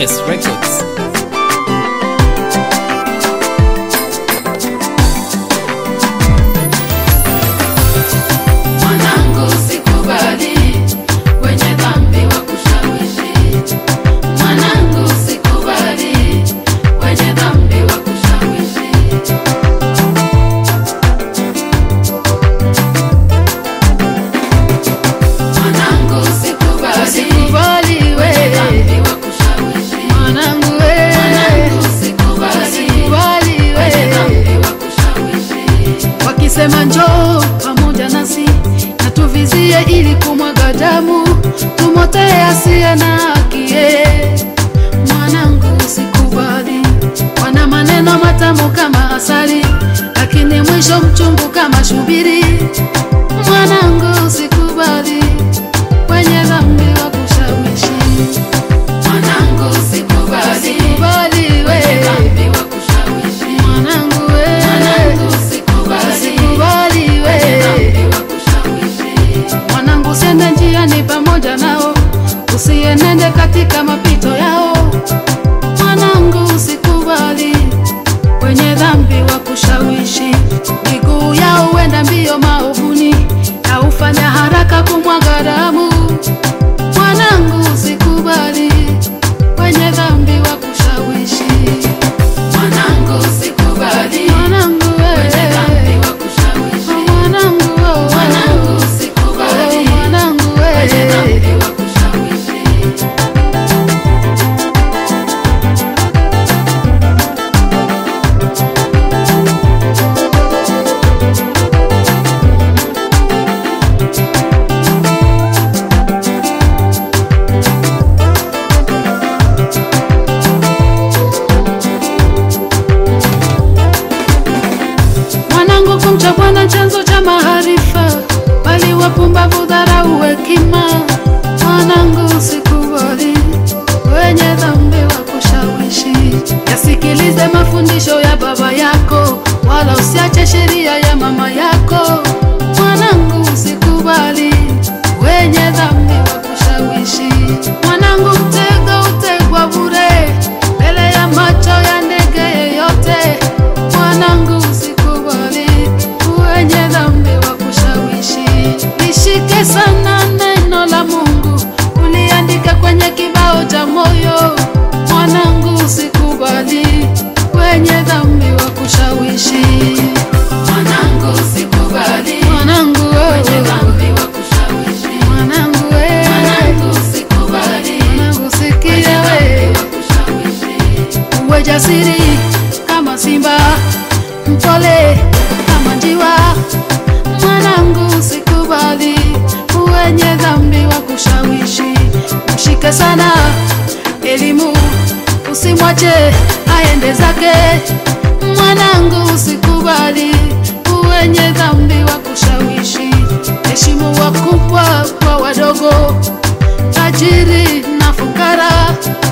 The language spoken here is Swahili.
HS Records. Sema njoo pamoja nasi na tuvizie ili kumwaga damu, tumotee asiye na haki. Mwanangu usikubali, wana maneno matamu kama asali, lakini mwisho mchungu kama shubiri. Mwanangu usikubali, wenye dhambi wa kushawishi. Mwanangu usikubali, usikubali wenye dhambi wa kushawishi. Mwanangu mwanangu sende njiani pamoja nao, usienende katika mapito yao. Mwanangu usikubali, wenye dhambi wa kushawishi. Miguu yao wenda mbio maovuni, na ufanya haraka kumwaga damu. Mwanangu usikubali, wenye dhambi wa kushawishi. Mwanangu usikubali, mwanangu wenye dhambi wa kushawishi. Mwanangu usikubali, mwanangu wenye dhambi wa kushawishi. Mwanangu kumcha Bwana chanzo cha maarifa, bali wapumbavu dharau hekima. Mwanangu usikubali, wenye dhambi wa kushawishi. Yasikilize mafundisho ya baba yako, wala usiache sheria ya mama yako. Mwanangu usikubali, wenye dhambi wa kushawishi. Mwanangu mtego utegwa bure, mbele ya macho ya ndege yeyote. Mwanangu usikubali, wenye dhambi wa kushawishi. Lishike sana neno la Mungu, uliandika kwenye kibao cha moyo. Mwanangu usikubali, wenye dhambi wa kushawishi. Mwanangu usikubali, mwanangu wenye dhambi wa kushawishi. Mwanangu usikubali, mwanangu sikia wewe, uwe jasiri kama simba, mpole kama njiwa. Mwanangu usikubali, wenye dhambi wa kushawishi. Mshike sana elimu, usimwache aende zake. Mwanangu usikubali, wenye dhambi wa kushawishi. Heshimu wakubwa kwa wadogo, tajiri na fukara.